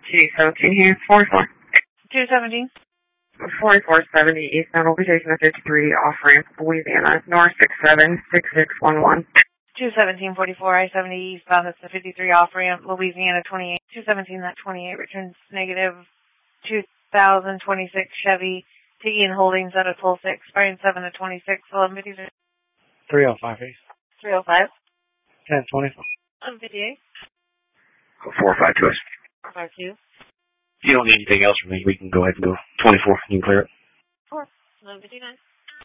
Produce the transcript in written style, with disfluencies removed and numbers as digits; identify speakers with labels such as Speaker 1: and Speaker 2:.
Speaker 1: G17 here, 44.
Speaker 2: 217.
Speaker 1: 4470 eastbound will be taking the 53 off ramp, Louisiana, North 676611.
Speaker 2: 217-44, I-70 eastbound, that's the 53 off ramp, Louisiana 28. 217, that 28 returns negative. 2026 Chevy T and Holdings at a toll 6, expiring 7 to 26, 1153.
Speaker 3: 305 east.
Speaker 2: 305.
Speaker 3: 1024.
Speaker 2: 158.
Speaker 1: 452 us.
Speaker 2: 452.
Speaker 3: You don't need anything else from me. We can go ahead and go 24. You can clear it.
Speaker 2: 4. 1159.